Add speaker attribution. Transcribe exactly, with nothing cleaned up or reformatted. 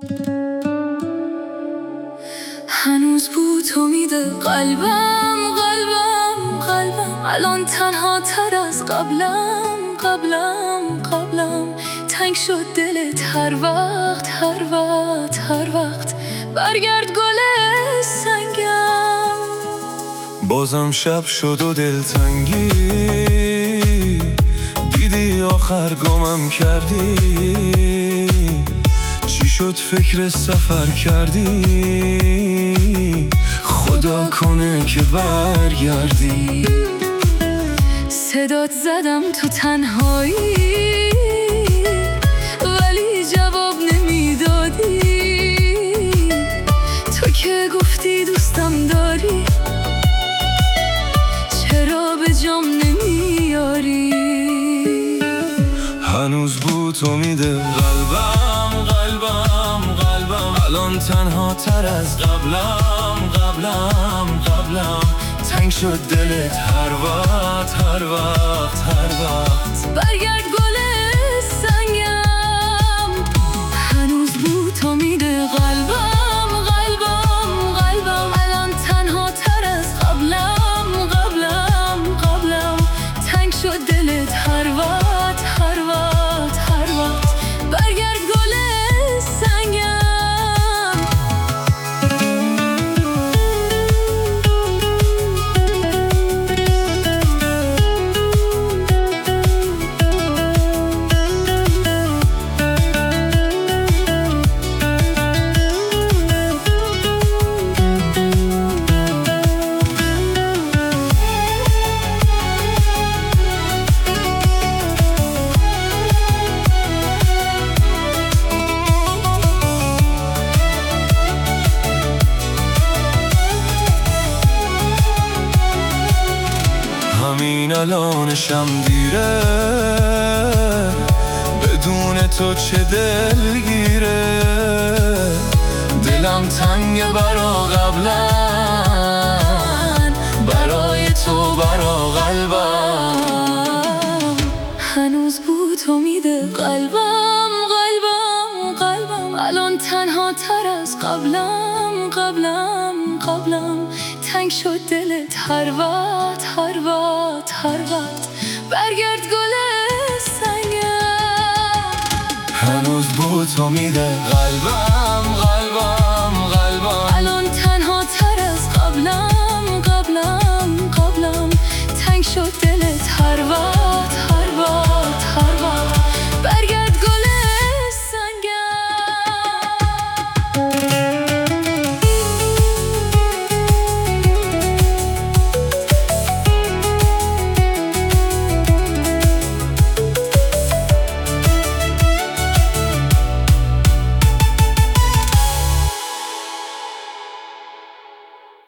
Speaker 1: هنوز بود امید قلبم قلبم قلبم الان تنها تر از قبلم قبلم قبلم تنگ شد دلت هر وقت هر وقت هر وقت برگرد گل سنگم.
Speaker 2: بازم شب شد و دلتنگی دیدی آخر گمم کردی. چی شد فکر سفر کردی؟ خدا کنه که برگردی.
Speaker 1: صدات زدم تو تنهایی ولی جواب نمیدادی. تو که گفتی دوستم داری چرا به جام نمیاری؟
Speaker 2: هنوز بود امید قلبم قلبم قلبم الان تنها تر از قبلم قبلم قبلم تنگ شد دلت هر وقت هر وقت هر وقت
Speaker 1: برگرد گل سنگم. هنوز بود امید قلبم قلبم قلبم الان تنها تر از قبلم قبلم قبلم تنگ شد دلت هر وقت هر وقت هر وقت برگرد گل سنگم.
Speaker 2: همین الانشم دیره بدون تو چه دلگیره. دلم تنگ برا قبلا برای تو برا قلبم.
Speaker 1: هنوز بود امید قلبم قلبم قلبم الان تنها تر از قبلم قبلم قبلم تنگ شد دلت هر وقت هر وقت هر وقت برگرد گل سنگم.
Speaker 2: هنوز بود امید قلبم